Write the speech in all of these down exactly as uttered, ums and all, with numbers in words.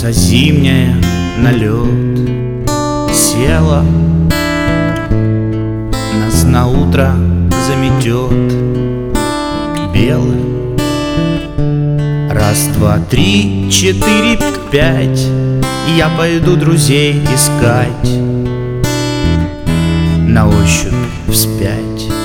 Птица зимняя на лед села, нас на утро заметет белым. Раз, два, три, четыре, пять, я пойду друзей искать на ощупь вспять.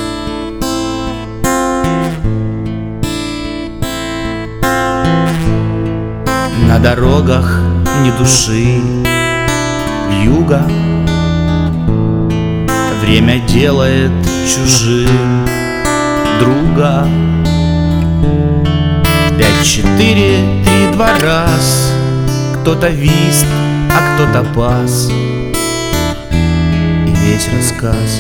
На дорогах ни души, вьюга время делает чужим друга. Пять, четыре, три, два раз, кто-то вист, а кто-то пас, и весь рассказ.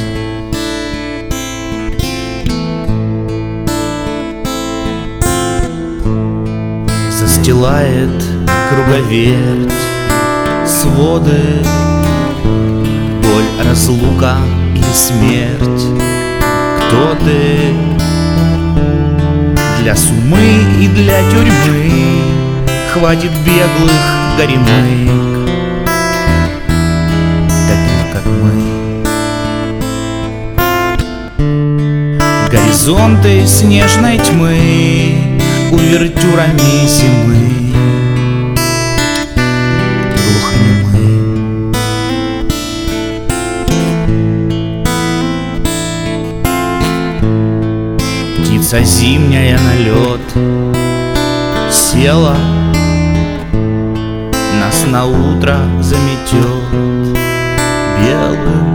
Застилает круговерть своды, боль, разлука и смерть. Кто ты? Для сумы и для тюрьмы хватит беглых горемык, таких как мы. Горизонты снежной тьмы увертюрами зимы глухонемы. Птица зимняя на лед села, нас на утро заметет белым.